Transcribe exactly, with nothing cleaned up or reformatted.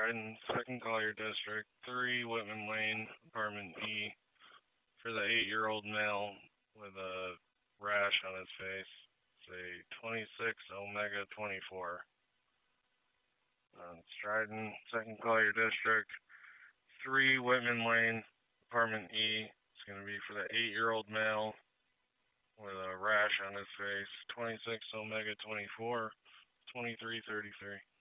Stratton, second Collier District, three Whitman Lane, apartment E, for the eight-year-old male with a rash on his face. Say twenty-six Omega twenty-four. On Stratton, second Collier District, three Whitman Lane, apartment E. It's going to be for the eight-year-old male with a rash on his face. twenty-six Omega twenty-four, twenty-three thirty-three.